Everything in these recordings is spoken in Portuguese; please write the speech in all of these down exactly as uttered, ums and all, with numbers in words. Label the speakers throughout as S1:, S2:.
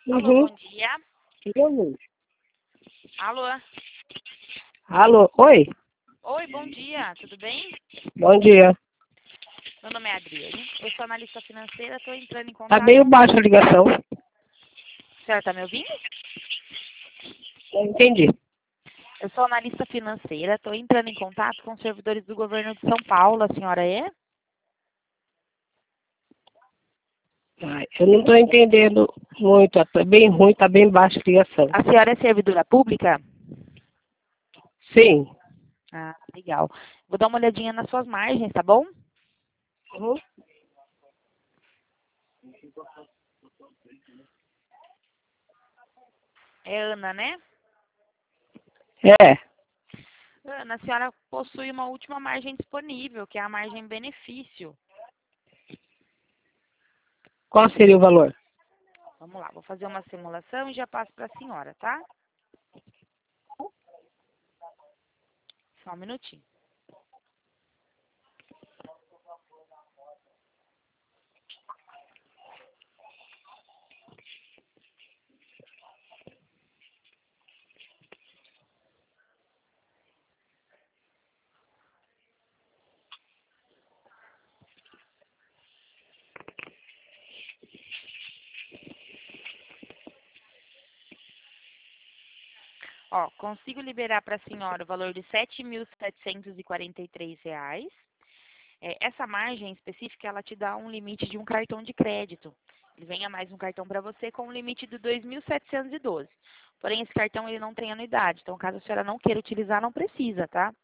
S1: Alô,
S2: Uhum.
S1: bom dia.
S2: Uhum.
S1: Alô.
S2: Alô, oi,
S1: Oi, bom dia. Tudo bem?
S2: bom dia.
S1: Meu nome é Adriane. Eu sou analista financeira. Estou entrando em
S2: Tá
S1: contato
S2: meio
S1: com...
S2: baixa a ligação.
S1: A senhora está me ouvindo?
S2: Não entendi.
S1: Eu sou analista financeira. Estou entrando em contato com os servidores do governo de São Paulo. A senhora é?
S2: Ai, eu não estou entendendo muito. Tá bem ruim, tá bem baixa a ligação.
S1: A senhora é servidora pública?
S2: Sim.
S1: Ah, legal. Vou dar uma olhadinha nas suas margens, tá bom?
S2: Uhum.
S1: É Ana, né?
S2: É.
S1: Ana, a senhora possui uma última margem disponível, que é a margem benefício.
S2: Qual seria o valor?
S1: Vamos lá, vou fazer uma simulação e já passo para a senhora, tá? Só um minutinho. Ó, consigo liberar para a senhora o valor de sete mil setecentos e quarenta e três reais. É, essa margem específica, ela te dá um limite de um cartão de crédito. Ele vem a mais um cartão para você com um limite de dois mil setecentos e doze. Porém, esse cartão ele não tem anuidade. Então, caso a senhora não queira utilizar, não precisa, tá?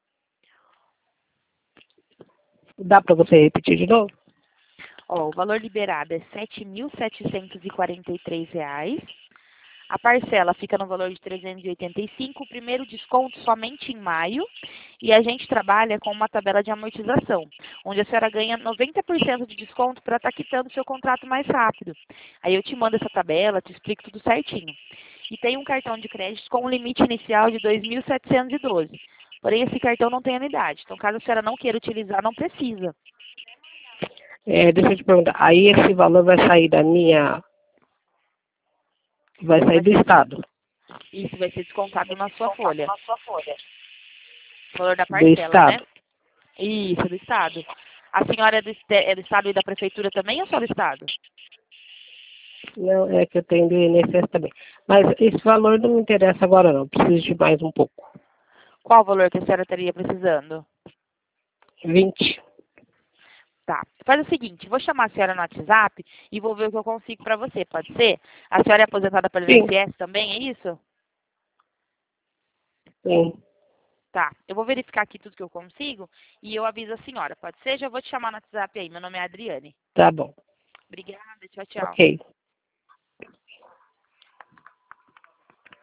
S2: Dá para você repetir de novo?
S1: Ó, o valor liberado é sete mil setecentos e quarenta e três reais. A parcela fica no valor de trezentos e oitenta e cinco, o primeiro desconto somente em maio, e a gente trabalha com uma tabela de amortização, onde a senhora ganha noventa por cento de desconto para estar quitando o seu contrato mais rápido. Aí eu te mando essa tabela, te explico tudo certinho. E tem um cartão de crédito com um limite inicial de dois mil setecentos e doze. Porém, esse cartão não tem anuidade, então caso a senhora não queira utilizar, não precisa.
S2: É, deixa eu te perguntar. Aí esse valor vai sair da minha. Vai sair
S1: Vai
S2: do
S1: ser,
S2: Estado.
S1: isso vai ser descontado na sua folha. O valor da
S2: Do
S1: parcela, né?
S2: Estado.
S1: Isso, do Estado. A senhora é do, este- é do Estado e da Prefeitura também ou só do Estado?
S2: Não, é que eu tenho do I N S S também. Mas esse valor não me interessa agora não. Preciso de mais um pouco.
S1: Qual o valor que a senhora estaria precisando?
S2: Vinte.
S1: Tá. Faz o seguinte, vou chamar a senhora no WhatsApp e vou ver o que eu consigo para você, pode ser? A senhora é aposentada pelo
S2: Sim,
S1: I N S S também, é isso?
S2: sim.
S1: Tá. Eu vou verificar aqui tudo que eu consigo e eu aviso a senhora, pode ser? Já vou te chamar no WhatsApp aí. Meu nome é Adriane.
S2: Tá bom.
S1: Obrigada, tchau, tchau.
S2: Ok.